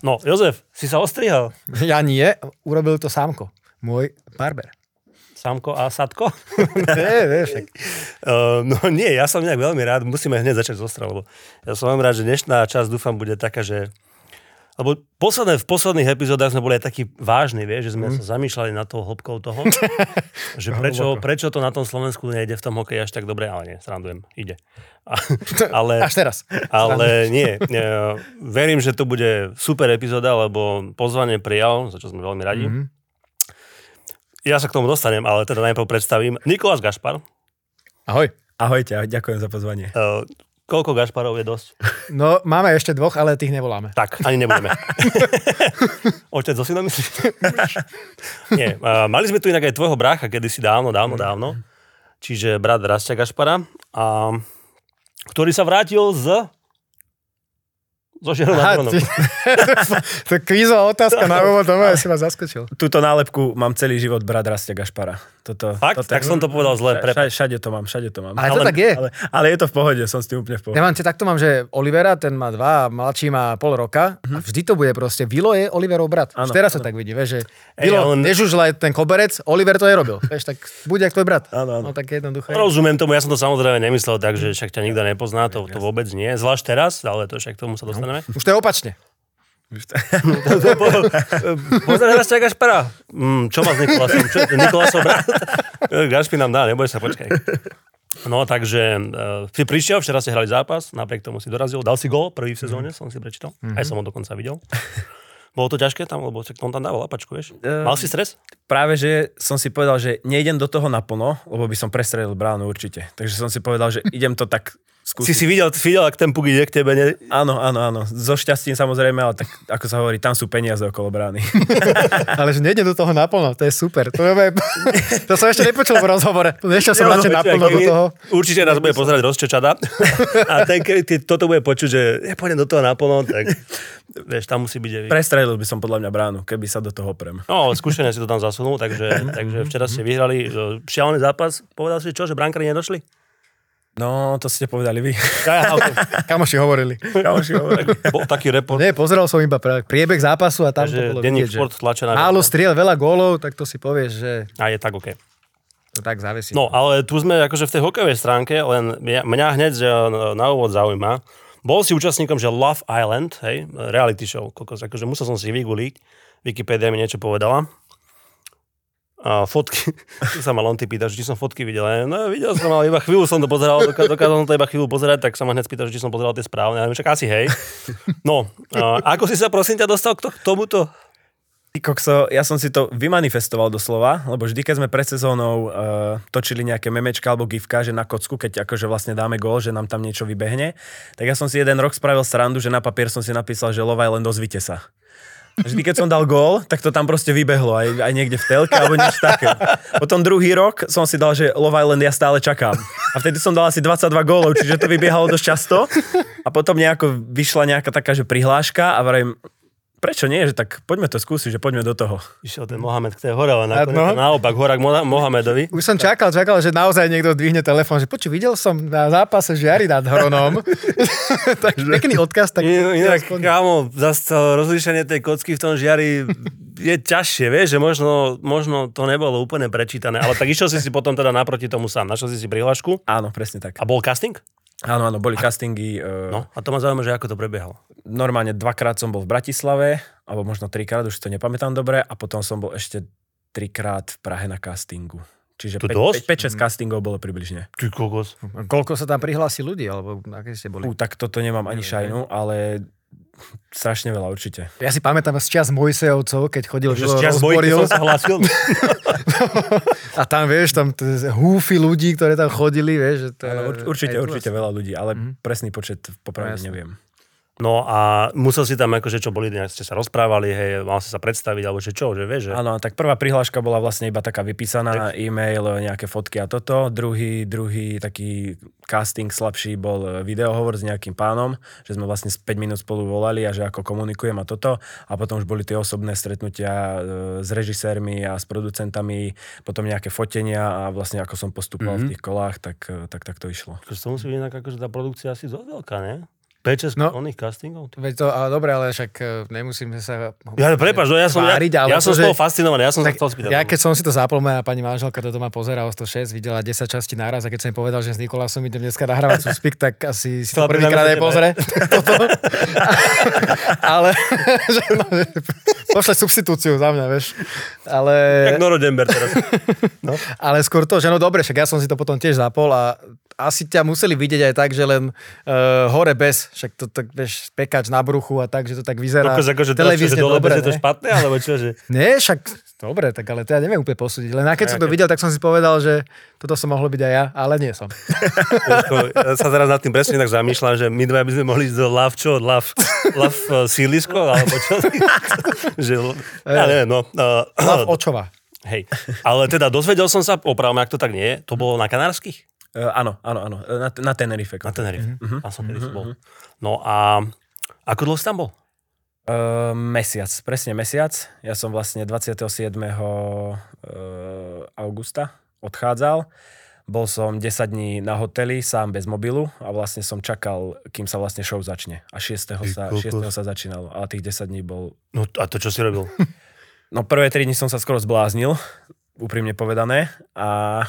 No, Jozef, si sa ostrihal? Ja nie, urobil to Sámko, môj barber. Sámko a Sadko? Nie, však. No nie, ja som nejak veľmi rád, musíme hneď začať z ostra, lebo ja som veľmi rád, že dnešná časť dúfam bude taká, že lebo v posledných epizódach sme boli aj takí vážni, vieš, že sme sa zamýšľali nad tou hĺbkou toho, že prečo to na tom Slovensku nejde v tom hokeji až tak dobre, ale nie, srandujem, ide. Až teraz. Ale nie, verím, že to bude super epizóda, lebo pozvanie prijal, za čo sme veľmi radi. Ja sa k tomu dostanem, ale teda najprv predstavím. Nikolás Gašpar. Ahoj. Ahojte, ďakujem za pozvanie. Koľko Gašparov je dosť? No, máme ešte 2, ale tých nevoláme. Tak, ani nebudeme. Otec so synom myslíš? Nie, mali sme tu inak aj tvojho brácha kedysi dávno. Čiže brat Rastia Gašpara, ktorý sa vrátil zo Žiaru nad Hronom. To kvízová otázka na úvod, to si ma zaskočil. Túto nálepku mám celý život brat Rastia Gašpara. Fakt? Tak som to povedal zle. Všade to mám. Ale to tak je. Ale je to v pohode, som s tým úplne v pohode. Ja takto mám, že Olivera, ten má 2, mladší má pol roka a vždy to bude proste. Vilo je Oliverov brat. Už teraz sa tak vidí, vieš, že Vilo nežužľaj ten koberec, Oliver to nerobil. Vieš, tak bude jak tvoj brat. Áno. No tak jednoduché. Rozumiem tomu, ja som to samozrejme nemyslel tak, že však ťa nikto nepozná, to vôbec nie. Zvlášť teraz, ale to však k tomu sa dostaneme. Už to je opačne. Pozdrav Rastia Gašpara. Čo má s Nikolásom? Nikolásov brat? Gašpi nám dá, neboj sa, počkaj. No, takže si prišiel, včera ste hrali zápas, napriek tomu si dorazil, dal si gól prvý v sezóne, som si prečítal. Aj som ho dokonca videl. Bolo to ťažké tam, lebo on tam dával lapačku, vieš? Mal si stres? Práve, že som si povedal, že nejdem do toho naplno, lebo by som prestrelil bránu určite. Takže som si povedal, že idem to tak skúsiť. Si videl, ak ten puk ide k tebe, ne? Áno. So šťastím samozrejme, ale tak, ako sa hovorí, tam sú peniaze okolo brány. Ale že nejdem do toho naplno, to je super. To som ešte nepočul v rozhovore. Nešiel som radšej naplno do toho. Určite nás bude pozerať Rozčečada. A keď toto bude počuť, že ja pôjdem do toho naplno, tak vieš, tam musí byť. Prestrelil by som podľa mňa bránu, keby sa do toho oprem. No, skúšene si to tam zasunul, takže včera ste vyhrali šialený zápas. Povedal si čo, že brankári nedošli? No, to ste povedali vy. Kamoši hovorili. Bol taký report. Nie, pozeral som iba priebeh zápasu a tam to bolo vidieť, že málo striel, veľa gólov, tak to si povieš, že... A je tak OK. To tak závesí. No, ale tu sme akože v tej hokejovej stránke, len mňa hneď na úvod zaujíma. Bol si účastníkom, že Love Island, hej, reality show. Akože musel som si vyguliť. Wikipedia mi niečo povedala. A fotky, tu sa ma Lonty pýta, či som fotky videl. No videl som, ale iba chvíľu som to pozeral, dokázal som to iba chvíľu pozerať, tak sa ma hneď spýtal, či som pozeral tie správne. Ale však asi hej. No, ako si sa prosím ťa dostal k tomuto? Kokso, ja som si to vymanifestoval doslova, lebo vždy, keď sme pred sezónou točili nejaké memečka alebo gifka, že na kocku, keď akože vlastne dáme gól, že nám tam niečo vybehne, tak ja som si jeden rok spravil srandu, že na papier som si napísal, že Love Island, dozvite sa. Vždy, keď som dal gól, tak to tam proste vybehlo, aj niekde v telke, alebo niečo také. Potom druhý rok som si dal, že Love Island ja stále čakám. A vtedy som dal asi 22 gólov, čiže to vybiehalo dosť často. A potom nejako vyšla nejaká taká, že prihláška a vravím, prečo nie, že tak poďme to skúsiť, že poďme do toho. Išiel ten Mohamed k tej hore, ale nakoniec naopak, horák Mohamedovi. Už som čakal, že naozaj niekto dvihne telefón, že videl som na zápase Žiary nad Hronom. Tak pekný odkaz. Tak inak, kámo, zase rozlíšenie tej kocky v tom Žiari je ťažšie, vieš, že možno to nebolo úplne prečítané, ale tak išiel si potom teda naproti tomu sám. Našiel si prihlášku? Áno, presne tak. A bol casting? Áno, boli castingy. No, a to ma zaujíma, že ako to prebiehalo. Normálne 2-krát som bol v Bratislave, alebo možno 3-krát, už si to nepamätám dobre, a potom som bol ešte 3-krát v Prahe na castingu. Čiže 5-6 castingov bolo približne. Ty kokos. Koľko sa tam prihlási ľudí, alebo aké ste boli? Tak toto nemám ani šajnu, ale strašne veľa určite. Ja si pamätám z čas Mojsejovcov, keď chodil rozboril. Som sa hlásil. A tam, vieš, tam húfy ľudí, ktoré tam chodili, vieš. Že to určite veľa ľudí, ale presný počet popravde neviem. No a musel si tam akože čo boli, ste sa rozprávali, hej, mal si sa predstaviť, alebo čo, že vieš, že... Áno, tak prvá prihláška bola vlastne iba taká vypísaná, e-mail, nejaké fotky a toto. Druhý taký casting slabší bol videohovor s nejakým pánom, že sme vlastne 5 minút spolu volali a že ako komunikujem a toto. A potom už boli tie osobné stretnutia s režisérmi a s producentami, potom nejaké fotenia a vlastne ako som postupoval v tých kolách, tak to išlo. To musí byť inak akože tá produkcia asi dosť veľká, ne? 5-6 oných castingov? Veď to, ale dobre, ale však nemusíme sa... Ja, prepáč, no ja som z toho fascinovaný, ja som sa chcel spýtať. Ja keď som si to zapol, moja pani manželka to doma pozerala 106, videla 10 častí naraz a keď som jej povedal, že s Nikolásom idem dneska nahrávať súspik, tak asi si to prvýkrát aj pozrie. Ale pošle substitúciu za mňa, vieš. Ale... Jak Noro Dember teraz. No. Ale skôr to, že no dobre, však ja som si to potom tiež zapol a asi ťa museli vidieť aj tak, že len hore bez, však to tak, vieš, pekač na bruchu a tak, že to tak vyzerá televízne dobre, je to špatné, alebo čo, že... Nie, však dobre, tak ale to ja neviem úplne posúdiť. Len keď som to videl, tak som si povedal, že toto som mohol byť aj ja, ale nie som. Ja sa teraz nad tým presne tak zamýšľam, že my dva by sme mohli ísť do Love sídlisko, alebo čo? Ja neviem, no. Love Očova. Hej, ale teda dozvedel som sa, opravme, ak to tak nie je, to bolo na Kanárskych? Áno. Na Tenerife. Na Tenerife. A som kedy bol. No a ako dlho si tam bol? Mesiac, presne mesiac. Ja som vlastne 27. augusta odchádzal. Bol som 10 dní na hoteli, sám bez mobilu a vlastne som čakal, kým sa vlastne show začne. A 6. sa začínalo. A tých 10 dní bol... No a to čo si robil? No prvé 3 dní som sa skoro zbláznil. Úprimne povedané. A...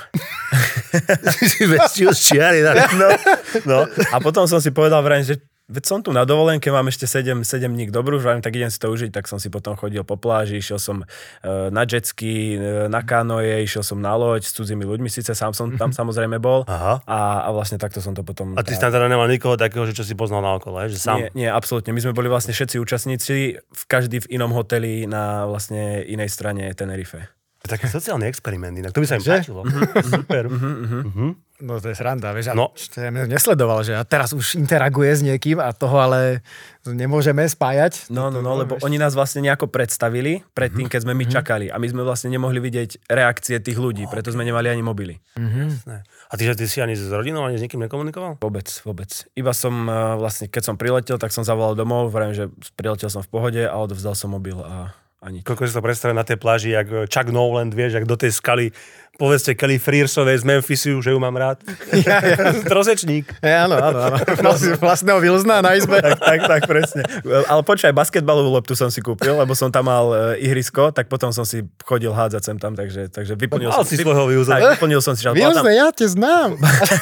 si vestil z čiary. No. A potom som si povedal, že veď som tu na dovolenke, mám ešte 7 dní k dobru, tak idem si to užiť, tak som si potom chodil po pláži, išiel som na jetski, na kanoje, išiel som na loď s cudzými ľuďmi, síce sám som tam samozrejme bol. A vlastne takto som to potom... A ty si tam teda nemal nikoho takého, že čo si poznal naokolo, že sám? Nie, absolútne. My sme boli vlastne všetci účastníci, každý v inom hoteli na vlastne inej strane Tenerife. To je taký sociálny experiment, inak to by sa im páčilo. Super. No to je sranda, vieš, to ja nesledoval, že a teraz už interaguje s niekým a toho ale nemôžeme spájať. No, lebo oni nás vlastne nejako predstavili predtým, keď sme my čakali a my sme vlastne nemohli vidieť reakcie tých ľudí, preto sme nemali ani mobily. A ty si ani s rodinou, ani s nikým nekomunikoval? Vôbec. Iba som vlastne, keď som priletel, tak som zavolal domov, vravím, že priletel som v pohode a odovzdal som mobil a nič. Koľko si to predstavil na tej pláži, jak Chuck Noland, vieš, jak do tej skaly, povedzte Kelly Frearsovej z Memphisu, že ju mám rád. Trosečník. Áno. Vlastného Wilsona na izbe. Tak, presne. Ale počkaj, basketbalovú loptu som si kúpil, lebo som tam mal ihrisko, tak potom som si chodil hádzať sem tam, takže vyplnil som si svojho Wilsona. Tak, vyplnil som si. Wilson, ja te znám.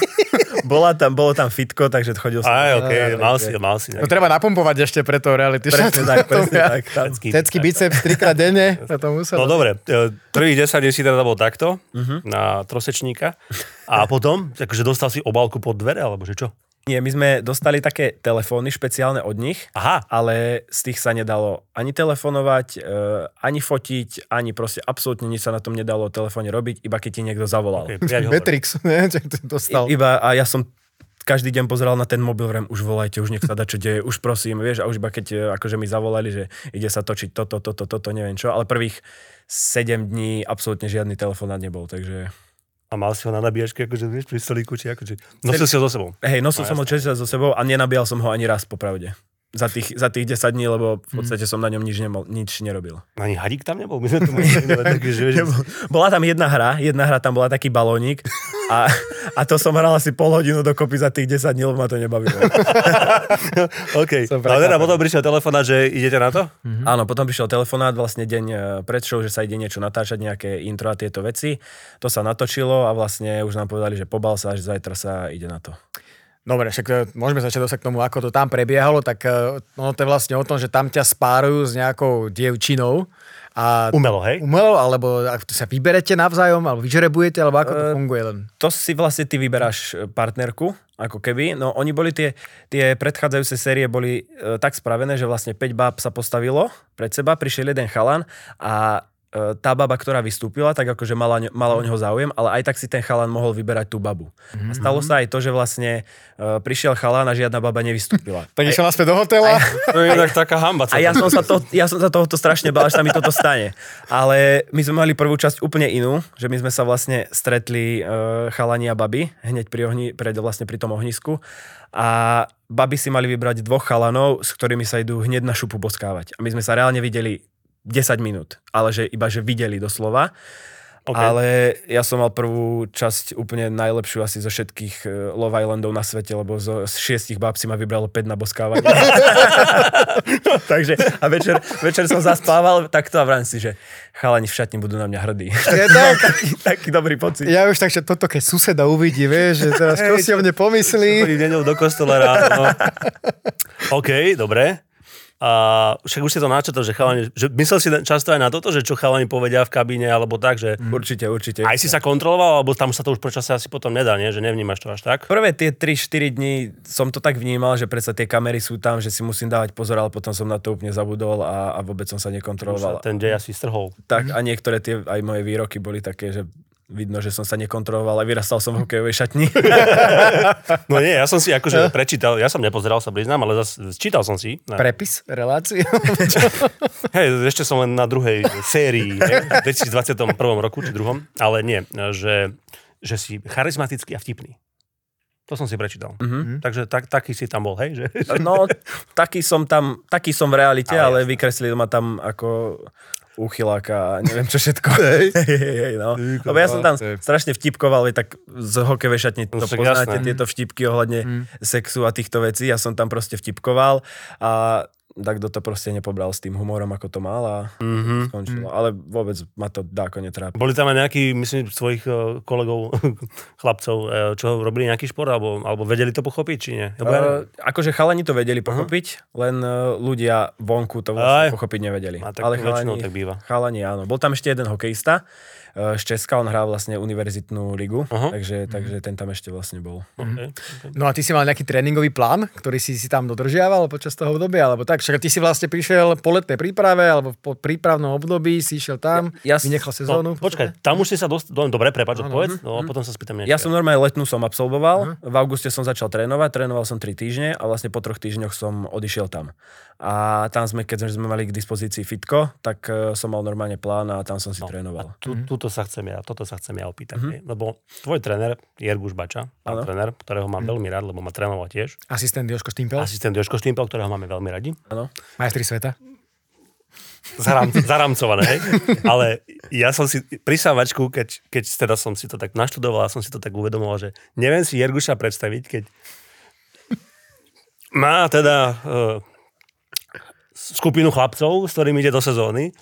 Bolo tam fitko, takže chodil som. Mal si. No treba napompovať ešte pre to reality. Presne tak. Tecký biceps 3-krát denne. No dobre, prvých 10 dní si teda bol takto, na trosečníka. A potom, akože dostal si obálku pod dvere, alebo že čo? Nie, my sme dostali také telefóny špeciálne od nich, ale z tých sa nedalo ani telefonovať, ani fotiť, ani proste absolútne nič sa na tom nedalo o telefóne robiť, iba keď ti niekto zavolal. Matrix, dostal. A ja som každý deň pozeral na ten mobil, vrem, už volajte, už nech sa dá, čo deje, už prosím, vieš, a už iba keď akože mi zavolali, že ide sa točiť toto, neviem čo, ale prvých 7 dní absolútne žiadny telefonát nebol, takže... A mal si ho na nabíjačke, akože vieš, pri stolíku, či akože... Nosil si ho so sebou. Hej, nosil som ho často so sebou a nenabíjal som ho ani raz, popravde. Za tých 10 dní, lebo v podstate som na ňom nič nerobil. Ani hadík tam nebol? My sme to mohli také, že... Bola tam jedna hra tam bola taký balónik a to som hral asi pol hodinu dokopy za tých 10 dní, lebo ma to nebavilo. OK. Ale teda potom prišiel telefonát, že idete na to? Áno, potom prišiel telefonát vlastne deň pred show, že sa ide niečo natáčať, nejaké intro a tieto veci. To sa natočilo a vlastne už nám povedali, že pobal sa, že zajtra sa ide na to. Dobre, však môžeme začať dosať k tomu, ako to tam prebiehalo, tak ono to je vlastne o tom, že tam ťa spárujú s nejakou dievčinou. A umelo, hej? Umelo, alebo sa vyberete navzájom, alebo vyžrebujete, alebo ako to funguje len? To si vlastne ty vyberáš partnerku, ako keby. No oni boli tie predchádzajúce série boli tak spravené, že vlastne 5 báb sa postavilo pred seba, prišiel jeden chalan a tá baba, ktorá vystúpila, tak akože mala o neho záujem, ale aj tak si ten chalan mohol vyberať tú babu. A stalo sa aj to, že vlastne prišiel chalan a žiadna baba nevystúpila. Tak išiel naspäť do hotela. To je taká hamba. A ja som sa tohoto strašne bál, že sa mi toto stane. Ale my sme mali prvú časť úplne inú, že my sme sa vlastne stretli chalani a baby hneď pri tom ohnisku. A baby si mali vybrať 2 chalanov, s ktorými sa idú hneď na šupu boskávať. A my sme sa reálne videli 10 minút, ale že iba že videli doslova. Okay. Ale ja som mal prvú časť úplne najlepšiu asi zo všetkých Love Islandov na svete, lebo zo 6 báb si ma vybralo 5 na boskávanie. Takže a večer som zaspával takto a vrám si, že chalani v šatni budú na mňa hrdí. Je tak? taký dobrý pocit. Ja už tak, že toto keď suseda uvidí, vieš, že teraz čo si o mne pomyslí. Chodí do kostola ráno. OK, dobre. A však už si to načetol, že chalani, že myslel si často aj na toto, že čo chalani povedia v kabíne, alebo tak, že... Určite. Aj si sa kontroloval, alebo tam sa to už počasie asi potom nedá, nie? Že nevnímaš to až tak? Prvé tie 3-4 dní som to tak vnímal, že predsa tie kamery sú tam, že si musím dávať pozor, ale potom som na to úplne zabudol a vôbec som sa nekontroloval. Ten dej asi strhol. Tak a niektoré tie aj moje výroky boli také, že vidno, že som sa nekontroloval a vyrastal som v hokejovej šatni. No nie, ja som si akože prečítal, ja som nepozeral, sa priznám, ale čítal som si. Prepis relácie? Hej, ešte som len na druhej sérii, v 2021 roku, či druhom, ale nie, že si charizmatický a vtipný. To som si prečítal. Takže taký si tam bol, hej? Že... No, taký som v realite, ale vykreslil ma tam ako... úchyláka a neviem čo všetko. Hej, no. Lebo ja som tam strašne vtipkoval, tak z hokejovej šatne to poznáte, tieto vtipky ohľadne sexu a týchto vecí. Ja som tam proste vtipkoval a tak kto to proste nepobral s tým humorom, ako to mal a skončilo. Ale vôbec ma to dáko netrápi. Boli tam aj nejakí, myslím, svojich kolegov, chlapcov, čo robili nejaký šport, alebo vedeli to pochopiť, či nie? Akože chalani to vedeli pochopiť, len ľudia vonku to vlastne pochopiť nevedeli. Ale chalani, tak býva. Chalani, áno. Bol tam ešte jeden hokejista z Česka, on hral vlastne univerzitnú ligu, takže ten tam ešte vlastne bol. Okay. No a ty si mal nejaký tréningový plán, ktorý si tam dodržiaval počas toho obdobia, alebo tak? Však ty si vlastne prišiel po letnej príprave, alebo po prípravnom období si išiel tam, vynechal sezónu. No, počkaj, tam už si sa dobre, prepáč, odpovedz, no a potom sa spýtam niečo. Ja som normálne letnú som absolvoval, v auguste som začal trénoval som 3 týždne a vlastne po 3 týždňoch som odišiel tam. A tam keď sme mali k dispozícii fitko, tak som mal normálne plán a tam som si trénoval. Toto sa chcem ja opýtať. Lebo tvoj tréner, Jerguš Bača, tréner, ktorého mám veľmi rád, lebo ma trénoval tiež. Asistent Jožko Štimpel, ktorého máme veľmi radi. Áno. Majstri sveta. Zaramcované, hej? Ale ja som si pri sávačku, keď teda som si to tak naštudoval a som si to tak uvedomoval, že neviem si Jerguša predstaviť, keď má teda skupinu chlapcov, s ktorými ide do sezóny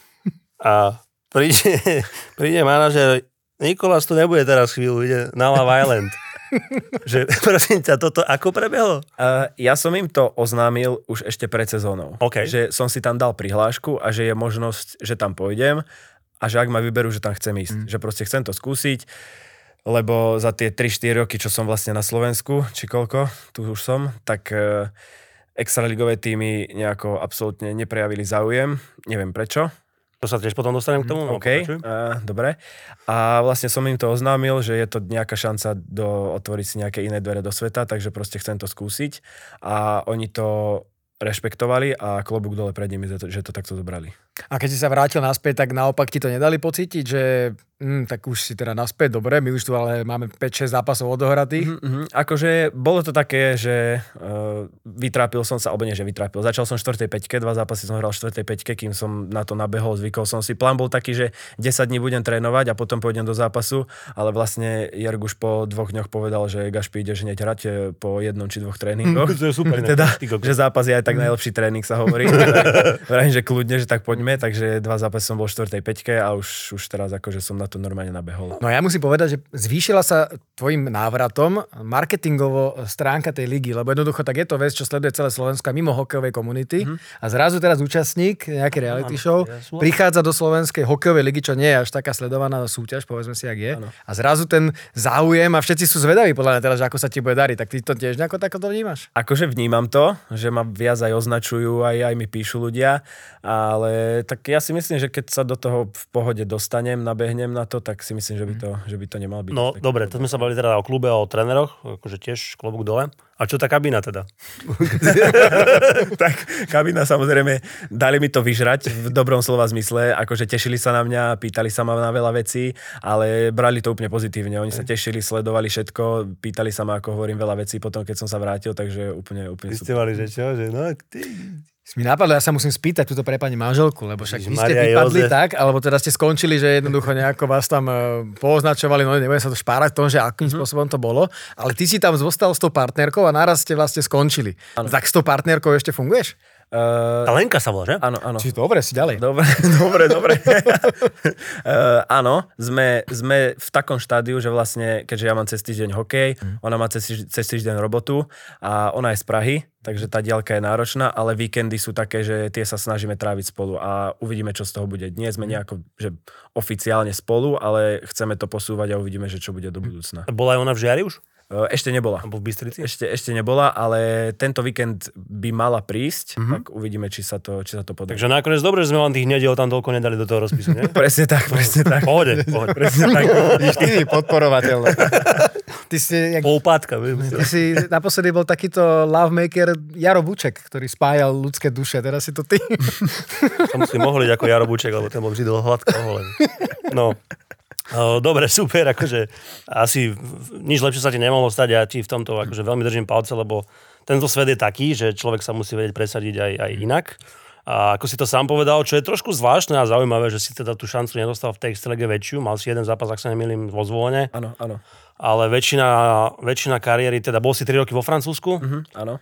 a príde manažer, Nikolás tu nebude teraz chvíľu, ide na Love Island. Že, prosím ťa, toto ako prebehlo? Ja som im to oznámil už ešte pred sezónou. Okay. Že som si tam dal prihlášku a že je možnosť, že tam pôjdem a že ak ma vyberú, že tam chcem ísť. Že proste chcem to skúsiť, lebo za tie 3-4 roky, čo som vlastne na Slovensku, či koľko, tu už som, tak extraligové týmy nejako absolútne neprejavili záujem. Neviem prečo. To sa tiež potom dostanem k tomu. OK, dobre. A vlastne som im to oznámil, že je to nejaká šanca otvoriť si nejaké iné dvere do sveta, takže proste chcem to skúsiť. A oni to rešpektovali a klobúk dole pred nimi, že to takto zobrali. A keď si sa vrátil naspäť, tak naopak ti to nedali pocítiť, že tak už si teda naspäť, dobre, my už tu ale máme 5-6 zápasov odohratých. Akože bolo to také, že vytrápil som sa, alebo nie, že vytrápil. Začal som 4. peťke, 2 zápasy som hral 4. peťke, kým som na to nabehol, zvykol som si. Plán bol taký, že 10 dní budem trénovať a potom pôjdem do zápasu, ale vlastne Jerguš po 2 dňoch povedal, že Gašpi, ideš hneď hrať po 1 či 2 tréningoch. To je super. Teda, že zápas je aj tak najlepší tréning, sa hovorí. Vrajím, že kľudne, že tak poďme, takže 2 zápasy som bol v 4. peťke a už teraz akože som na to normálne nabehol. No ja musím povedať, že zvýšila sa tvojim návratom marketingovo stránka tej ligy, lebo jednoducho tak je to vec, čo sleduje celé Slovensko mimo hokejovej komunity a zrazu teraz účastník nejakej reality show prichádza do slovenskej hokejovej ligy, čo nie je až taká sledovaná súťaž, povedzme si, jak je. Ano. A zrazu ten záujem a všetci sú zvedaví podľa mňa teraz, že ako sa ti bude dariť. Tak ty to tiež nejako takto vnímaš? Akože vnímam to, že ma viac aj označujú, aj mi píšu ľudia, ale tak ja si myslím, že keď sa do toho v pohode dostanem, nabehnem na to, tak si myslím, že by to nemal byť. No dobre, to sme sa bavili teda o klube a o tréneroch, akože tiež klobúk dole. A čo tá kabína teda? Tak kabína samozrejme, dali mi to vyžrať v dobrom slova zmysle, akože tešili sa na mňa, pýtali sa ma na veľa vecí, ale brali to úplne pozitívne. Oni sa tešili, sledovali všetko, pýtali sa ma, ako hovorím, veľa vecí potom, keď som sa vrátil, takže úplne super. Vysťovali, že čo? Že no, ty Mi napadlo, ja sa musím spýtať túto pre pani manželku, lebo však vy ste vypadli tak, alebo teda ste skončili, že jednoducho nejako vás tam pooznačovali, no nebudem sa to špárať v tom, že akým spôsobom to bolo, ale ty si tam zostal s tou partnerkou a naraz ste vlastne skončili. Ano. Tak s tou partnerkou ešte funguješ? Tá Lenka sa volá, že? Áno. Čiže dobre, si ďalej. Dobre. Áno, sme v takom štádiu, že vlastne, keďže ja mám cez týždeň hokej, ona má cez týždeň robotu a ona je z Prahy, takže tá diaľka je náročná, ale víkendy sú také, že tie sa snažíme tráviť spolu a uvidíme, čo z toho bude. Nie sme nejako, že oficiálne spolu, ale chceme to posúvať a uvidíme, že čo bude do budúcna. Bola aj ona v Žiari už? Ešte nebola. Alebo v Bystrici? Ešte nebola, ale tento víkend by mala prísť, tak uvidíme, či sa to podarí. Takže nakoniec dobre, že sme vám tých nediel tam toľko nedali do toho rozpisu, nie? Presne tak. Pohode. Presne tak. Ty podporovateľ. Ty si... Poupátka. Ty si naposledy bol takýto lovemaker Jaro Buček, ktorý spájal ľudské duše. Teraz si to ty. Som si mohol ísť ako Jaro Buček, lebo ten bol vždy dlho hladko oholený. No. Dobre, super, akože asi nič lepšie sa ti nemohlo stať, ja ti v tomto akože veľmi držím palce, lebo tento svet je taký, že človek sa musí vedieť presadiť aj inak. A ako si to sám povedal, čo je trošku zvláštne a zaujímavé, že si teda tú šancu nedostal v tej extralíge väčšiu, mal si jeden zápas, ak sa nemýlim, vo Zvolene. Áno. Ale väčšina kariéry, teda bol si 3 roky vo Francúzsku. Áno.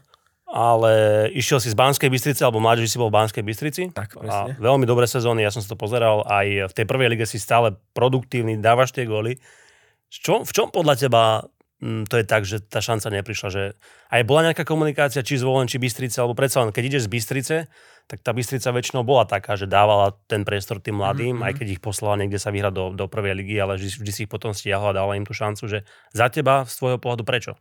Ale išiel si z Banskej Bystrice, alebo mladší si bol v Banskej Bystrici. Tak, presne. A veľmi dobré sezóny, ja som si to pozeral, aj v tej prvej lige si stále produktívny, dávaš tie góly. V čom podľa teba to je tak, že tá šanca neprišla? Že aj bola nejaká komunikácia, či Zvolen, či Bystrica, alebo predsa len, keď ideš z Bystrice, tak tá Bystrica väčšinou bola taká, že dávala ten priestor tým mladým, aj keď ich poslala niekde sa vyhrať do prvej ligy, ale vždy si ich potom stiahla a dala im tú šancu, že za teba, z tvojho pohľadu, prečo?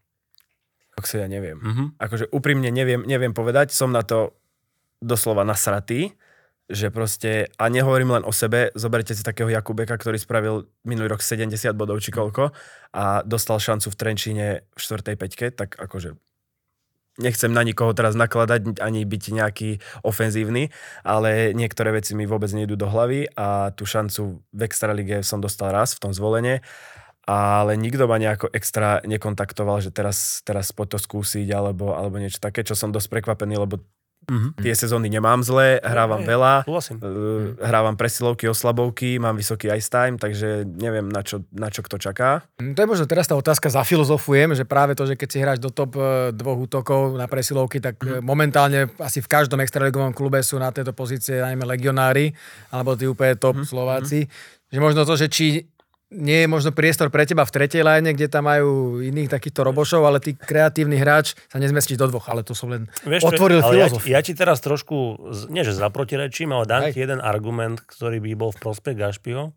Ja neviem. Akože úprimne neviem povedať, som na to doslova nasratý, že proste, a nehovorím len o sebe, zoberte si takého Jakubeka, ktorý spravil minulý rok 70 bodov či koľko a dostal šancu v Trenčíne v 4. peťke, tak akože nechcem na nikoho teraz nakladať, ani byť nejaký ofenzívny, ale niektoré veci mi vôbec nejdú do hlavy a tú šancu v extralige som dostal raz v tom Zvolene, ale nikto ma nejako extra nekontaktoval, že teraz poď to skúsiť, alebo niečo také, čo som dosť prekvapený, lebo tie sezóny nemám zle, hrávam veľa, hrávam presilovky, oslabovky, mám vysoký ice time, takže neviem, na čo kto čaká. To je možno teraz tá otázka, zafilozofujem, že práve to, že keď si hráš do top 2 útokov na presilovky, tak momentálne asi v každom extraligovom klube sú na tejto pozície najmä legionári, alebo tí úplne top Slováci. Že možno to, že či nie je možno priestor pre teba v tretej line, kde tam majú iných takýchto robošov, ale ty kreatívny hráč sa nezmestíš do 2, ale to som len otvoril filozofiu. Ja ti teraz trošku, nie že zaprotirečím, ale dám ti jeden argument, ktorý by bol v prospech Gašpiho.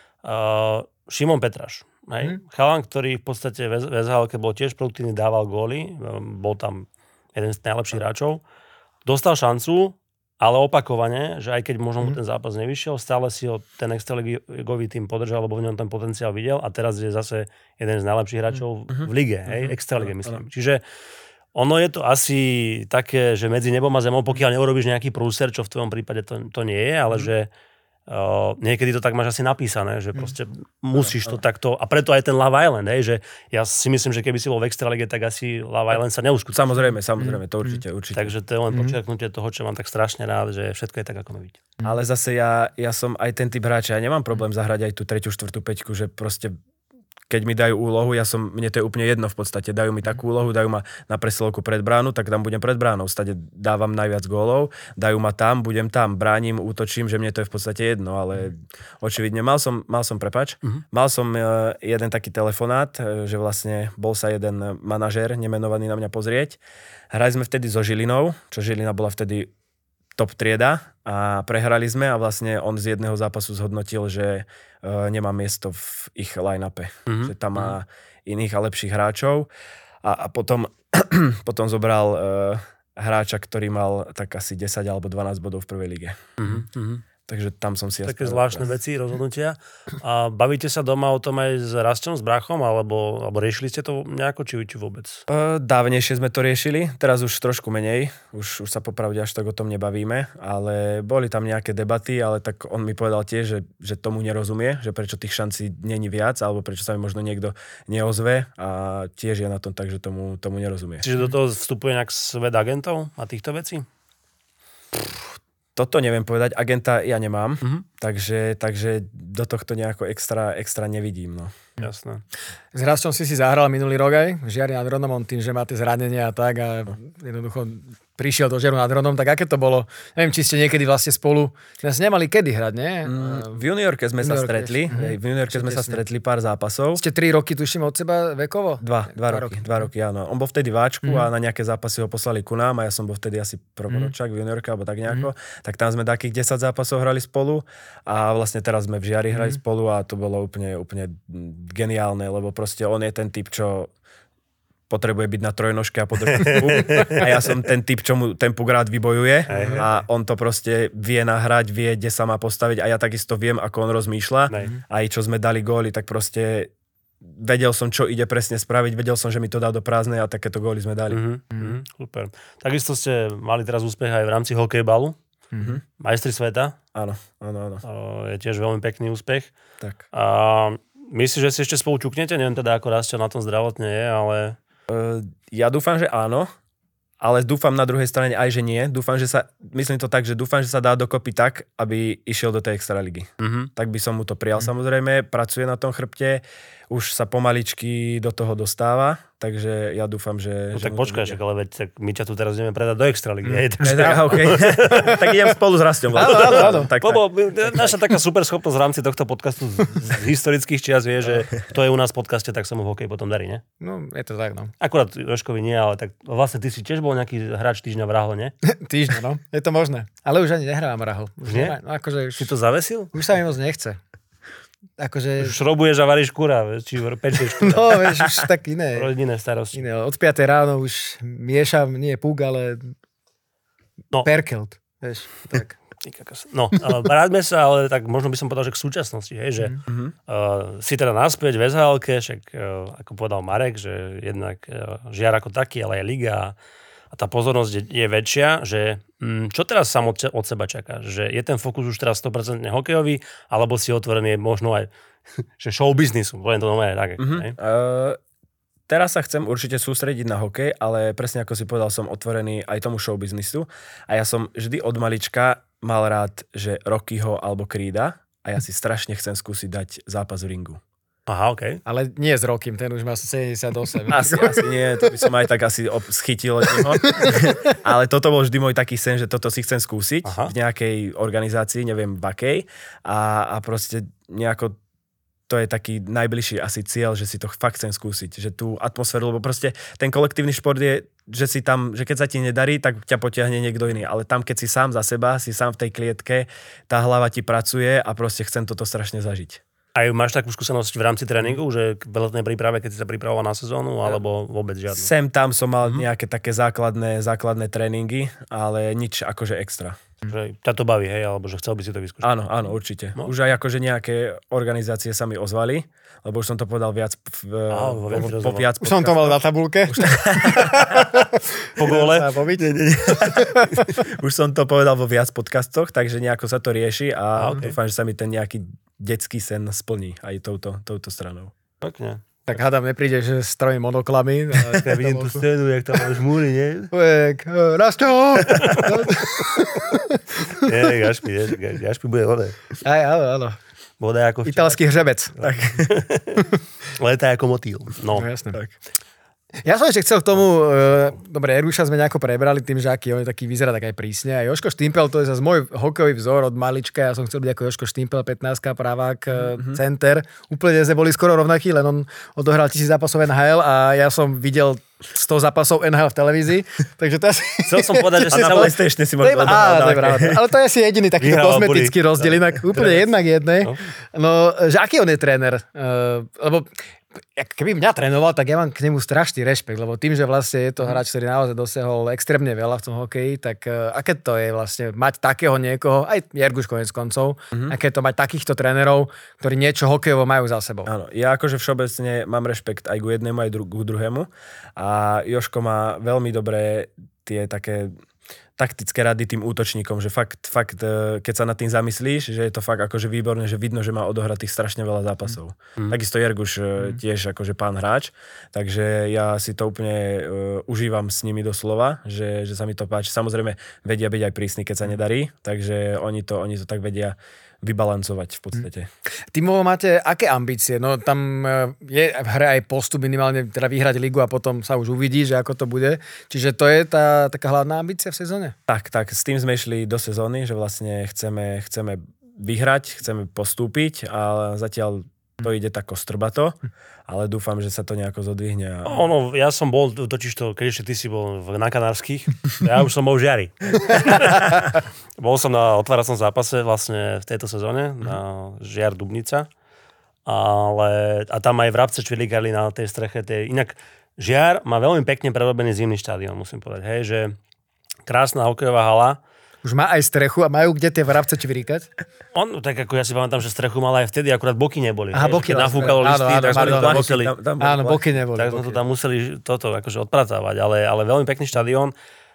Šimon Petraš. Chalan, ktorý v podstate v SHL bol tiež produktívny, dával góly, bol tam jeden z najlepších hráčov, dostal šancu, ale opakovane, že aj keď možno mu ten zápas nevyšiel, stále si ho ten extraligový tým podržal, lebo v ňom ten potenciál videl a teraz je zase jeden z najlepších hráčov v lige, extralige myslím. Čiže ono je to asi také, že medzi nebom a zemou, pokiaľ neurobíš nejaký prúser, čo v tvojom prípade to nie je, ale že niekedy to tak máš asi napísané, že proste musíš to takto, a preto aj ten Love Island, že ja si myslím, že keby si bol v extralige, tak asi Love Island sa neuskutoční. Samozrejme, to určite. Takže to je len počiarknutie toho, čo mám tak strašne rád, že všetko je tak, ako má byť. Ale zase ja som aj ten typ hráča, ja nemám problém zahrať aj tú 3., 4., 5, že proste keď mi dajú úlohu, mne to je úplne jedno v podstate, dajú mi takú úlohu, dajú ma na presilovku pred bránu, tak tam budem pred bránou, stade dávam najviac gólov, dajú ma tam, budem tam, bránim, útočím, že mne to je v podstate jedno, ale očividne mal som prepač, mal som jeden taký telefonát, že vlastne bol sa jeden manažér nemenovaný na mňa pozrieť. Hrali sme vtedy so Žilinou, čo Žilina bola vtedy top trieda a prehrali sme a vlastne on z jedného zápasu zhodnotil, že nemá miesto v ich line-upe. Že tam má iných a lepších hráčov a potom zobral hráča, ktorý mal tak asi 10 alebo 12 bodov v prvej lige. Takže tam som si... Také zvláštne veci, rozhodnutia. A bavíte sa doma o tom aj s Rastom, s brachom, alebo riešili ste to nejako, či vôbec? Dávnejšie sme to riešili, teraz už trošku menej, už sa popravde až tak o tom nebavíme, ale boli tam nejaké debaty, ale tak on mi povedal tiež, že tomu nerozumie, že prečo tých šancí není viac, alebo prečo sa mi možno niekto neozve a tiež je na tom tak, že tomu nerozumie. Čiže do toho vstupuje nejak svet agentov a týchto vecí? Toto neviem povedať, agenta ja nemám, takže do tohto nejako extra nevidím. No. Jasné. S Hrasťom si zahral minulý rok aj v Žiari nad Hronom, on tým, že máte zranenia a tak a jednoducho prišiel do Žiaru nad Hronom, tak aké to bolo? Neviem, či ste niekedy vlastne spolu, nás nemali kedy hrať, nie? V juniorke sme sa stretli, pár zápasov. Ste 3 roky, tuším, od seba vekovo? 2 roky, áno. On bol vtedy váčku a na nejaké zápasy ho poslali ku nám a ja som bol vtedy asi prvoročák v juniorke alebo tak nejako. Tak tam sme takých 10 zápasov hrali spolu a vlastne teraz sme v Žiari hrali spolu a to bolo úplne geniálne, lebo proste on je ten typ, čo potrebuje byť na trojnožke a podržať puk. A ja som ten typ, čo mu ten puk rád vybojuje a on to proste vie nahrať, vie, kde sa má postaviť a ja takisto viem, ako on rozmýšľa. Aj čo sme dali góly, tak proste vedel som, čo ide presne spraviť, vedel som, že mi to dá do prázdnej a takéto góly sme dali. Super. Takisto ste mali teraz úspech aj v rámci hokejbalu. Majstri sveta. Áno. Je tiež veľmi pekný úspech. Tak. A myslíš, že si ešte spolu čuknete? Neviem teda, ako Rastio na tom zdravotne je, ale... Ja dúfam, že áno, ale dúfam na druhej strane aj, že nie. Myslím to tak, že dúfam, že sa dá dokopy tak, aby išiel do tej extraligy. Tak by som mu to prijal samozrejme, pracuje na tom chrbte, už sa pomaličky do toho dostáva, takže ja dúfam, že... No tak počkaj, ale veď tak my ťa tu teraz ideme predať do extraligy. Tak idem spolu s Rastom. Áno. Naša taká super schopnosť v rámci tohto podcastu z historických čias je, že kto je u nás v podcaste, tak sa mu v hokeji potom darí, ne? No, je to tak, no. Akurát Jožkovi nie, ale tak vlastne ty si tiež bol nejaký hráč týždňa v Rahole, nie? Týždňa, no. Je to možné. Ale už ani nehrávam Rahol. Nie? No, akože už... Si to zavesil? Už sa mi moc nechce. Akože... Šrobuješ a varíš kura, či pečieš kura. No, vieš, už tak iné. Rodinné starosti. Iné. Od 5 ráno už miešam, nie puk, ale perkelt. Vieš, tak. No, vráťme sa, ale tak možno by som povedal, že k súčasnosti, hej, že si teda naspäť v SHL-ke, však ako povedal Marek, že jednak Žiar ako taký, ale aj liga a tá pozornosť je väčšia, že čo teraz sám od seba čaká? Že je ten fokus už teraz 100% hokejový, alebo si otvorený možno aj že show biznisu, poviem to nové tak. Teraz sa chcem určite sústrediť na hokej, ale presne ako si povedal, som otvorený aj tomu show biznisu a ja som vždy od malička mal rád, že Rockyho alebo Creeda a ja si strašne chcem skúsiť dať zápas v ringu. Aha, okej. Ale nie s Rockym, ten už má 78. Asi nie, to by som aj tak asi schytil od neho. Ale toto bol vždy môj taký sen, že toto si chcem skúsiť v nejakej organizácii, neviem v akej. A proste nejako to je taký najbližší asi cieľ, že si to fakt chcem skúsiť. Že tú atmosféru, lebo proste ten kolektívny šport je, že si tam, že keď sa ti nedarí, tak ťa potiahne niekto iný. Ale tam, keď si sám za seba, si sám v tej klietke, tá hlava ti pracuje a proste chcem toto strašne zažiť. Aj máš takú skúsenosť v rámci tréningu, že v letnej príprave, keď si sa pripravoval na sezónu, alebo vôbec žiadnu? Sem tam som mal nejaké také základné tréningy, ale nič akože extra. Že ťa to baví, hej, alebo že chcel by si to vyskúšať? Áno, určite. No. Už aj akože nejaké organizácie sa mi ozvali, lebo už som to povedal viac po viac. Už som to mal na tabulke. Po góle? Už som to povedal vo viac podcastoch, takže nejako sa to rieši a dúfam, že sa mi ten nejaký detský sen splní aj touto stranou. Pekne. Tak hádam, nepríde, že s 3 monoklami. Ja vidím tú scénu, jak tam máš múry, nie? Rastio! Nie, Gašpi bude hore. Aj, áno. Bude ako italský hřebec. Tak. Letá ako motýl. No jasne. Tak. Ja som ešte chcel k tomu, dobre, Eruša sme nejako prebrali tým, že aký on je taký, vyzerá tak aj prísne. A Jožko Štimpel, to je zase môj hokejový vzor od malička. Ja som chcel byť ako Jožko Štimpel, 15-ka, pravák, center. Úplne sme boli skoro rovnakí, len on odohral 1000 zápasov NHL a ja som videl 100 zápasov NHL v televízii. Takže to asi... Chcel som povedať, že si na PlayStation si možno odohral. Ale to je asi jediný takýto kozmetický rozdiel, inak úplne jednak jednej. No, že aký on je tréner? Lebo keby mňa trénoval, tak ja mám k nemu strašný rešpekt, lebo tým, že vlastne je to hráč, ktorý naozaj dosiahol extrémne veľa v tom hokeji, tak aké to je vlastne mať takého niekoho, aj Jerguš konec koncov, aké to mať takýchto trénerov, ktorí niečo hokejovo majú za sebou. Áno, ja akože všeobecne mám rešpekt aj ku jednému, aj ku druhému a Jožko má veľmi dobré tie také taktické rady tým útočníkom, že fakt, keď sa nad tým zamyslíš, že je to fakt akože výborné, že vidno, že má odohratých strašne veľa zápasov. Takisto Jerguš tiež akože pán hráč, takže ja si to úplne užívam s nimi doslova, že sa mi to páči. Samozrejme vedia byť aj prísni, keď sa nedarí, takže oni to tak vedia vybalancovať v podstate. Tímovo máte aké ambície? No tam je v hre aj postup minimálne, teda vyhrať ligu a potom sa už uvidí, že ako to bude. Čiže to je tá taká hlavná ambícia v sezóne? Tak, s tým sme išli do sezóny, že vlastne chceme vyhrať, chceme postúpiť a zatiaľ to ide tak kostrbato, ale dúfam, že sa to nejako zodvihne. Ja som bol, totižto, keď ešte ty si bol na Kanárskych, ja už som bol v Žiari. Bol som na otváracom zápase vlastne v tejto sezóne, na Žiar Dubnica, a tam aj vrabce čvilikali na tej streche. Inak Žiar má veľmi pekne prerobený zimný štádion, musím povedať, hej, že krásna hokejová hala. Už má aj strechu a majú kde tie vrabce čvirikať? Tak ako ja si pamätám, že strechu mal aj vtedy, akurát boky neboli. Aha, boky. Keď nafúkalo listy, tak sme to tam museli... Áno, boky neboli. Tak sme to tam museli akože odpratávať, ale veľmi pekný štadión.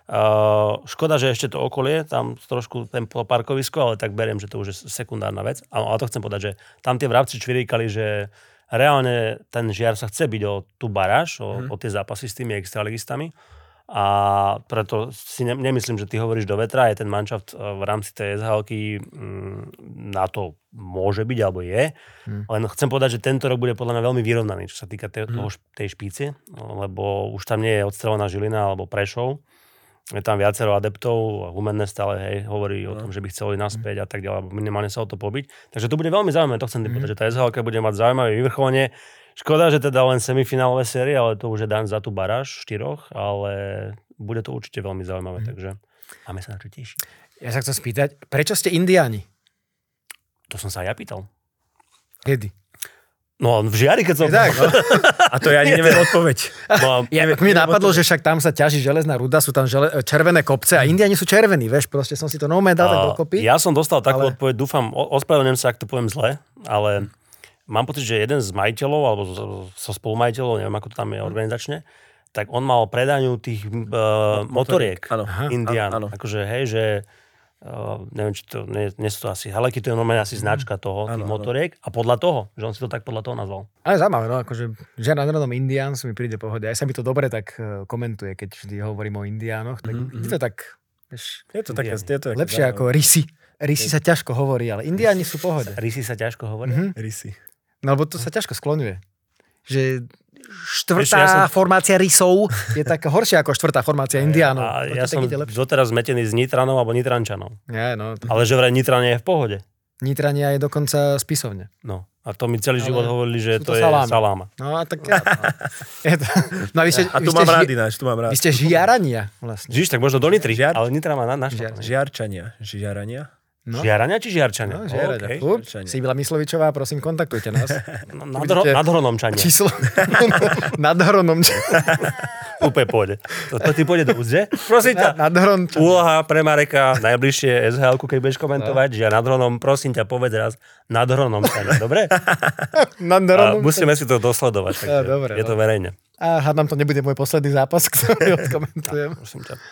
Škoda, že ešte to okolie, tam trošku ten parkovisko, ale tak beriem, že to už je sekundárna vec. Ale to chcem povedať, že tam tie vrabci čvirikali, že reálne ten Žiar sa chce byť o tú baráž, o tie zápasy s tými extraligistami. A preto si nemyslím, že ty hovoríš do vetra, aj ten manšaft v rámci tej SHL-ky na to môže byť, alebo je. Len chcem povedať, že tento rok bude podľa mňa veľmi vyrovnaný, čo sa týka tej špice, lebo už tam nie je odstrelená Žilina alebo Prešov. Je tam viacero adeptov, Humenné stále hovorí o tom, že by chceli naspäť a tak ďalej, minimálne sa o to pobiť. Takže to bude veľmi zaujímavé, to chcem povedať, že tá SHL-ka bude mať zaujímavé vyvrcholenie. Škoda, že teda len semifinálové série, ale to už je dan za tú baráž 4, ale bude to určite veľmi zaujímavé, takže máme sa na čo tešiť. Ja sa chcem spýtať, prečo ste Indiáni? To som sa aj ja pýtal. Kedy? No, v Žiari, keď som... Tak, no. A to ja ani neviem odpoveď. No, mi napadlo, že však tam sa ťaží železná ruda, sú tam červené kopce a Indiáni sú červení, vieš, proste som si to dal tak dokopy. Ja som dostal takú odpoveď, dúfam, ospravedlňujem sa, ak to poviem zle, ale mám pocit, že jeden z majiteľov, alebo so spolumajiteľov, neviem, ako to tam je organizačne, tak on mal predaniu tých motoriek Indián. Akože, hej, že neviem, či to, nie sú to asi haleky, to je normálne asi značka toho, tých motoriek a podľa toho, že on si to tak podľa toho nazval. Ale zaujímavé, no, akože že nad rodom Indians mi príde pohode. Aj sa mi to dobre tak komentuje, keď vždy hovorím o Indiánoch, tak je to tak, vieš, je to také lepšie ako Risi. Risi sa ťažko hovorí, ale Indiáni sú pohode. Risi sa ťažko hovorí? Risi. No, lebo to sa ťažko skloňuje. Že štvrtá formácia Risov je taká horšia ako štvrtá formácia Indiánov. A ja som doteraz zmetený z Nitranov alebo Nitrančanov. Ja, no. Ale že vraj Nitran je v pohode. Nitrania je dokonca spisovne. No. A to mi celý život hovorili, že to je saláma. No a tak ja. No, tu mám rád ináč, tu mám rád. Vy ste žiarania vlastne. Žiž, tak možno do Nitry, ale Nitra má naštvané. Žiarčania. No? Žiarania či Žiarčania? No, Žiarania. Okay. Sibila Myslovičová, prosím, kontaktujte nás. Nadhronomčania. Číslo. Nadhronomčania. Úplne pôjde. To ti pôjde do úst, že? Prosím ťa. Úloha pre Mareka, najbližšie SHL-ku, keď budeš komentovať, že nadhronom, prosím ťa, povedz raz nadhronomčania. Dobre? Musíme si to dosledovať. Takže je to verejne. A hádam, to nebude môj posledný zápas, ktorý odkomentujem. Prosím ťa.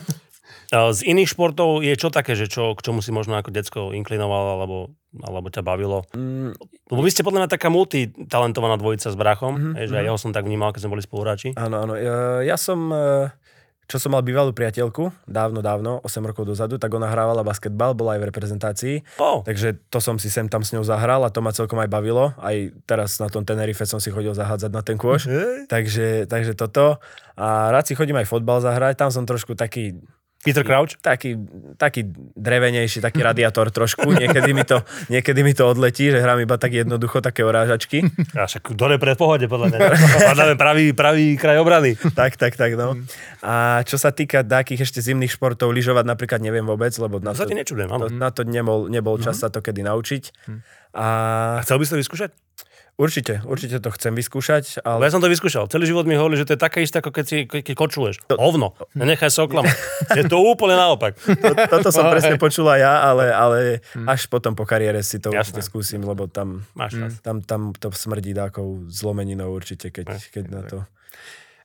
Z iných športov je čo také, že k čomu si možno ako decko inklinoval alebo ťa bavilo? Lebo vy ste podľa mňa taká multitalentovaná dvojica s brachom, že aj jeho som tak vnímal, keď sme boli spoluhráči. Áno. Ja som, čo som mal bývalú priateľku, dávno, 8 rokov dozadu, tak ona hrávala basketbal, bola aj v reprezentácii, takže to som si sem tam s ňou zahral a to ma celkom aj bavilo. Aj teraz na tom Tenerife som si chodil zahádzať na ten kôš, takže toto. A rád si chodím aj fotbal zahrať, tam som trošku taký... Peter Crouch? Taký drevenejší, taký radiátor trošku. Niekedy mi to odletí, že hrám iba tak jednoducho, také orážačky. A však dole pre pohode, podľa mňa. Hľadáme pravý kraj obrany. Tak, no. A čo sa týka takých ešte zimných športov, lyžovať napríklad neviem vôbec, lebo na to nebol čas sa to kedy naučiť. A chcel by si to vyskúšať? Určite to chcem vyskúšať. Ale... Ja som to vyskúšal. Celý život mi hovorili, že to je také isté, ako keď kočuješ. Hovno. Nenechaj sa oklamať. Je to úplne naopak. Toto som presne počula ja, ale až potom po kariére si to určite skúsim, lebo tam to smrdí dákou zlomeninou určite, keď na to...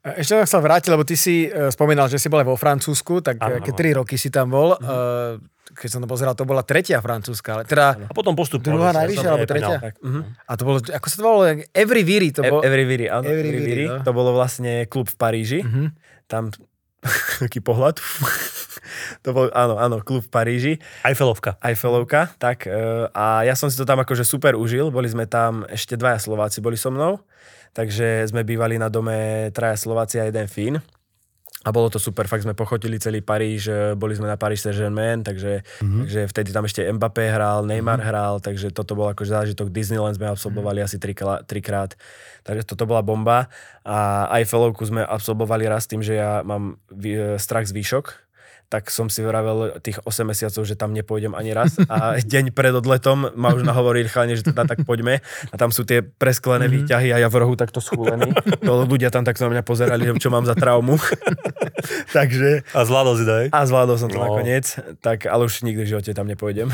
Ešte som sa vrátil, lebo ty si spomínal, že si bol aj vo Francúzsku, tak keď 3 roky si tam bol, keď som to pozeral, to bola 3. francúzska, ale teda a potom postup. druhá najvyššia, alebo 3. A to bolo, ako sa to volalo? Every Viry. Every Viry. To bolo vlastne klub v Paríži. Tam taký pohľad. To bol, áno, klub v Paríži. Eiffelovka, tak. A ja som si to tam akože super užil. Boli sme tam, ešte 2 Slováci boli so mnou. Takže sme bývali na dome 3 Slováci a 1 Fín. A bolo to super, fakt sme pochotili celý Paríž, boli sme na Paris Saint-Germain, takže vtedy tam ešte Mbappé hral, Neymar hral, takže toto bol akože zážitok. Disneyland sme absolvovali asi 3 krát, takže toto bola bomba. A Eiffelovku sme absolvovali raz tým, že ja mám strach z výšok, tak som si vravel tých 8 mesiacov, že tam nepôjdem ani raz a deň pred odletom ma už nahovorili chalani, že teda tak poďme a tam sú tie presklené výťahy a ja v rohu takto schúlený. Ľudia tam tak sa na mňa pozerali, čo mám za traumu. Takže... A zvládol si to, hej? A zvládol som to nakoniec, tak, ale už nikdy v živote tam nepôjdem.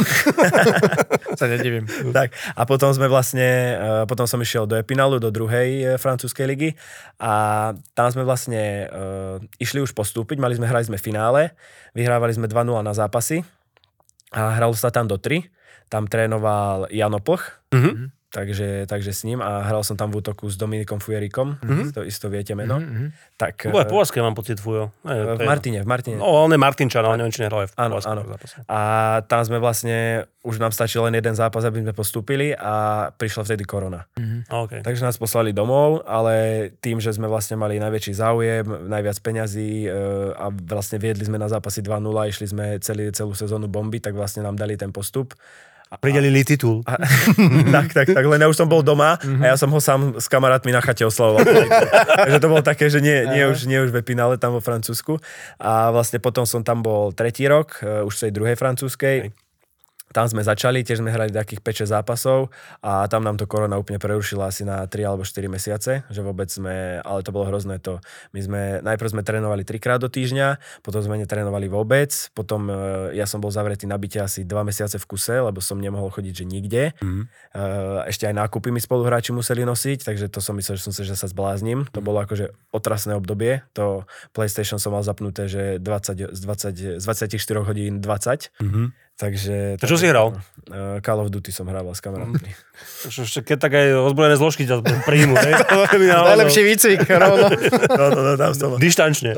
Sa nedivím. Tak, a potom sme vlastne, potom som išiel do Epinalu, do 2. francúzskej ligy a tam sme vlastne išli už postúpiť, hrali sme finále, vyhrávali sme 2-0 na zápasy a hralo sa tam do 3. Tam trénoval Jano Plch, takže s ním a hral som tam v útoku s Dominikom Fujerikom, isto viete meno. Tak, v Považské mám pocit Fujo. V Martine. No, on je Martinčan, ale neviem, či nehral aj v Považské. Áno. A tam sme vlastne, už nám stačil len jeden zápas, aby sme postúpili a prišla vtedy korona. Okay. Takže nás poslali domov, ale tým, že sme vlastne mali najväčší záujem, najviac peňazí a vlastne viedli sme na zápasy 2-0, išli sme celú sezónu bomby, tak vlastne nám dali ten postup. Pridelili titul. Tak, len ja už som bol doma a ja som ho sám s kamarátmi na chate oslavoval. Takže to bolo také, že nie už v Epinale, tam vo Francúzsku. A vlastne potom som tam bol 3. rok, už v tej 2. francúzskej. Tam sme začali, tiež sme hrali takých 5-6 zápasov a tam nám to korona úplne prerušila asi na 3 alebo 4 mesiace, že vôbec ale to bolo hrozné to. Najprv sme trénovali 3-krát do týždňa, potom sme netrénovali vôbec, potom ja som bol zavretý na byte asi 2 mesiace v kuse, lebo som nemohol chodiť, že nikde. Ešte aj nákupy mi spoluhráči museli nosiť, takže to som myslel, že sa zbláznim. To bolo akože otrasné obdobie, to PlayStation som mal zapnuté, že z 24 hodín 20. Takže... To čo si hral? Call of Duty som hrával s kamarátmi. Keď tak aj ozbrojené zložky ťa príjmu, hej? Najlepší výcvik, rovno. No, tam som... Dištančne.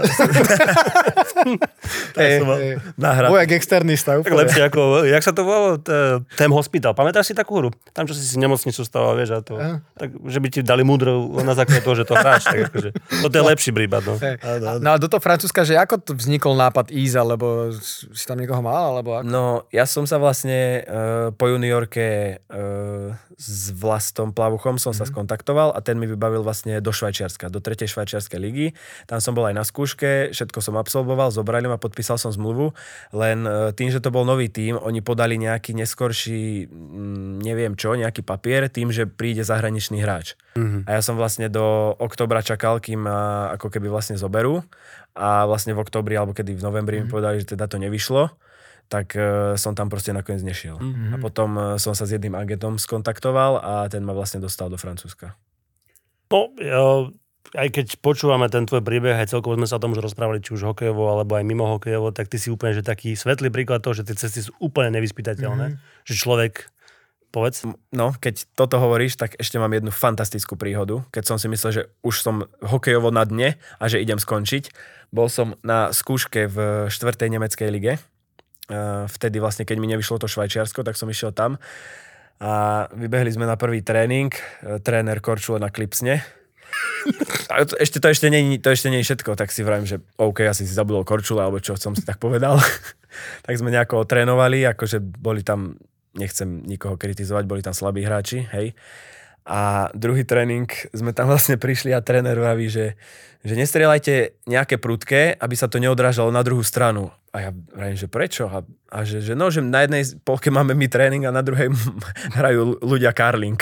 Vojak externista. Tak lepšie ako, jak sa to volalo? Tem Hospital. Pamätáš si takú hru? Tam, čo si nemocnicu stával, vieš, a to... Tak, že by ti dali múdro na základe toho, že to hráš. Tak akože, to je lepší prípad, no. No a do toho Francúzska, že ako to vznikol nápad ísť, alebo si tam niekoho mal, alebo ako? No, ja som sa vlastne po juniorke s Vlastom Plavuchom som sa skontaktoval a ten mi vybavil vlastne do Švajčiarska, do 3. švajčiarskej ligy. Tam som bol aj na skúške, všetko som absolvoval, zobrali ma, podpísal som zmluvu, len tým, že to bol nový tím, oni podali nejaký neskorší, neviem čo, nejaký papier, tým, že príde zahraničný hráč. A ja som vlastne do októbra čakal, kým ma ako keby vlastne zoberú a vlastne v októbri alebo kedy v novembri mi povedali, že teda to nevyšlo. Tak som tam proste nakoniec nešiel. A potom som sa s jedným agentom skontaktoval a ten ma vlastne dostal do Francúzska. No, aj keď počúvame ten tvoj príbeh, aj celkovo sme sa o tom už rozprávali, či už hokejovo, alebo aj mimo hokejovo, tak ty si úplne, že taký svetlý príklad toho, že tie cesty sú úplne nevyspytateľné. Že človek, povedz. No, keď toto hovoríš, tak ešte mám jednu fantastickú príhodu. Keď som si myslel, že už som hokejovo na dne a že idem skončiť. Bol som na skúške v 4. nemeckej lige. Vtedy vlastne, keď mi nevyšlo to Švajčiarsko, tak som išiel tam a vybehli sme na prvý tréning, tréner Korčule na klipsne. A to ešte nie je všetko, tak si vravím, že OK, asi si zabudol Korčule, alebo čo som si tak povedal. Tak sme nejako trénovali, akože boli tam, nechcem nikoho kritizovať, boli tam slabí hráči, hej. A druhý tréning sme tam vlastne prišli a tréner vraví, že nestrieľajte nejaké prudké, aby sa to neodrážalo na druhú stranu. A ja vravím, že prečo? A že na jednej polke máme my tréning a na druhej hrajú ľudia curling.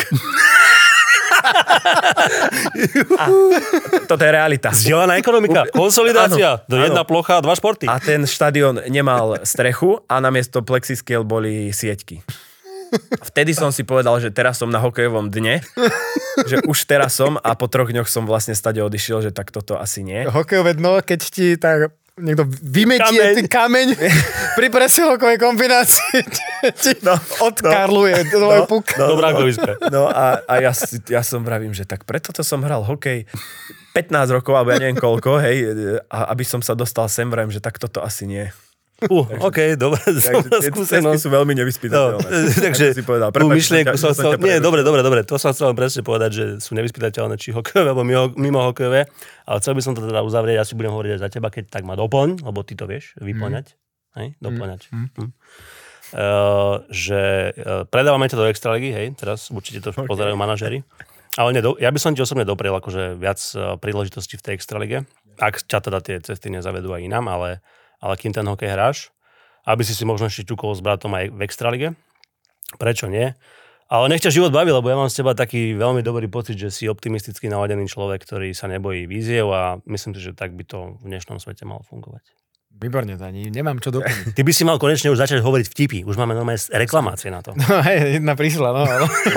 A toto je realita. Zdieľaná ekonomika, konsolidácia, jedna plocha, 2 športy. A ten štadión nemal strechu a namiesto plexiskiel boli sieťky. Vtedy som si povedal, že teraz som na hokejovom dne, že už teraz som a po 3 dňoch som vlastne stade odišiel, že tak toto asi nie. Hokejové dno, keď ti tak niekto vymetie ten kameň pri presilovkovej kombinácii, ti odkarluje tvoj puk. Dobrá goviska. No a ja som vravím, že tak preto to som hral hokej 15 rokov, alebo ja neviem koľko, hej, a aby som sa dostal sem, vravím, že tak toto asi nie. OK, dobré. Skúsenosti sú veľmi nevyspytateľné. Takže si povedal, tú myšlienku som chcel... Nie, dobre. To som chcel presne povedať, že sú nevyspytateľné či hokejové, alebo mimo hokejové. Ale chcel by som to teda uzavrieť, ja si budem hovoriť aj za teba, keď tak ma doplň, lebo ty to vieš, vyplňať. Hej, doplňať. Že predávame to do extraligy, hej, teraz určite to pozerajú manažéri. Ale ja by som ti osobne dopriel akože viac príležitostí v tej extralige. Ak ťa teda tie cesty nezavedú aj inám, ale kým ten hokej hráš, aby si možno ešte ťukol s bratom aj v extralige. Prečo nie? Ale nech ťa život baví, lebo ja mám z teba taký veľmi dobrý pocit, že si optimisticky naladený človek, ktorý sa nebojí víziev a myslím si, že tak by to v dnešnom svete malo fungovať. Výborne, Dani, nemám čo doplniť. Ty by si mal konečne už začať hovoriť vtipy. Už máme normálne reklamácie na to. No hej, jedna prišla, no.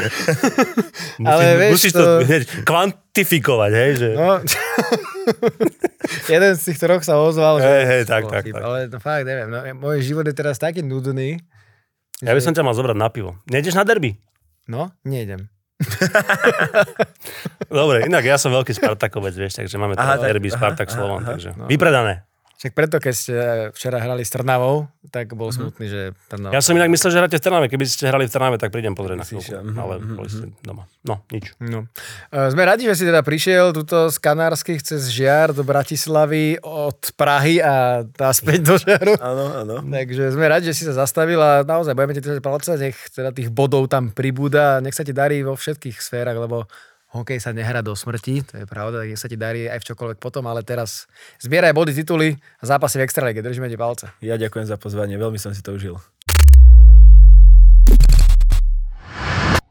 Ale musíš to hneď kvantifikovať, hej, že... No. Jeden z tých troch sa ozval, že... Hej, tak. Ale no fakt, neviem, no, môj život je teraz taký nudný. Ja by som ťa mal zobrať na pivo. Nejdeš na derby? No, nejdem. Dobre, inak ja som veľký Spartakovec, vieš, takže máme derby Spartak Slovan, takže vypredané. Však preto, keď ste včera hrali s Trnavou, tak bol smutný, že Trnava... Ja som inak myslel, že hráte v Trnave. Keby ste hrali v Trnave, tak prídem pozrieť na chvíľku. Ale boli ste doma. No, nič. No. Sme radi, že si teda prišiel tuto z Kanárskych cez Žiar do Bratislavy od Prahy a späť do Žiaru. Áno. Takže sme radi, že si sa zastavil a naozaj budeme ti držať palce, nech teda tých bodov tam pribúda, nech sa ti darí vo všetkých sférach, lebo hokej sa nehrá do smrti, to je pravda, nech sa ti darí aj v čokoľvek potom, ale teraz zbieraj body, tituly a zápasy v extralíge. Držíme ti palce. Ja ďakujem za pozvanie, veľmi som si to užil.